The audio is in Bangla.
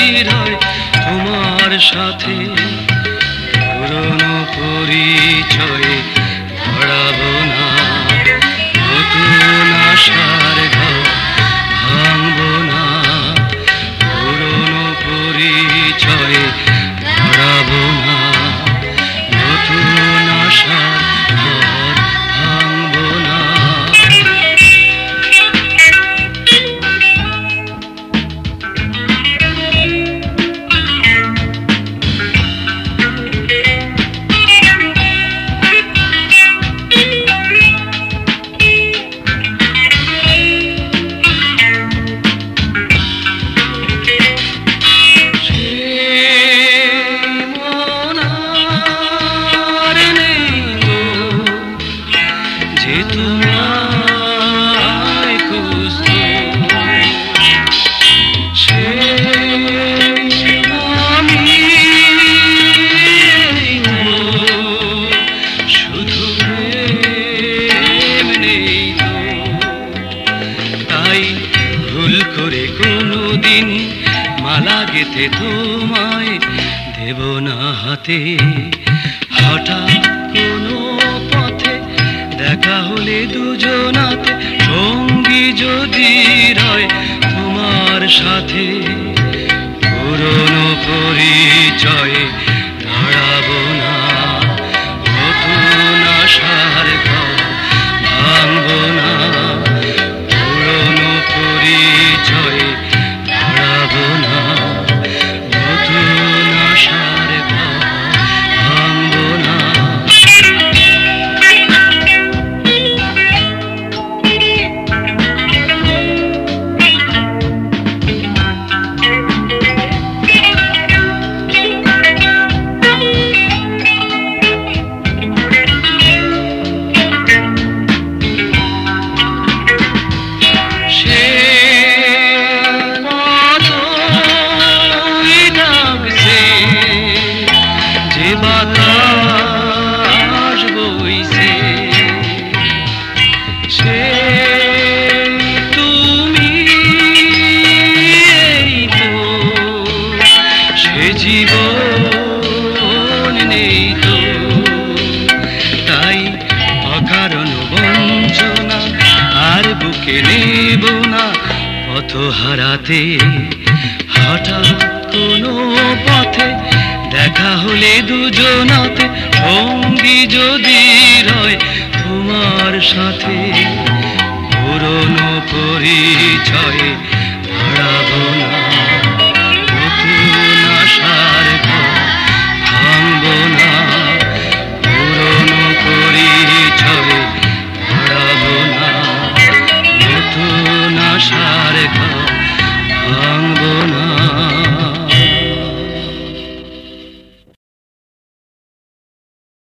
রয় তোমার সাথে পুরনো পরিচয়ে হারাবো না নতুন আশার ঘর ভাঙবো না পুরনো পরিচয়ে হারাবো না নতুন আশার ঘর ভাঙবো না মালা গেথে তোমায় দেব না হাতে হঠাৎ কোনো পথে দেখা হলে দুজনাতে সঙ্গী যদি রয় তোমার সাথে পুরনো পরিচয়ে দাঁড়াবো না নতুন আশার ঘর ভাঙবো না পুরনো পরিচয়ে দাঁড়াবো না নতুন আশার ঘর ভাঙবো না জীবন নেই তো তাই অকারণ বঞ্চনা আর বুকে নেব না পথ হারাতে হঠাৎ কোনো পথে দেখা হলে দুজনাতে সঙ্গী যদি রয় তোমার সাথে পুরনো পরি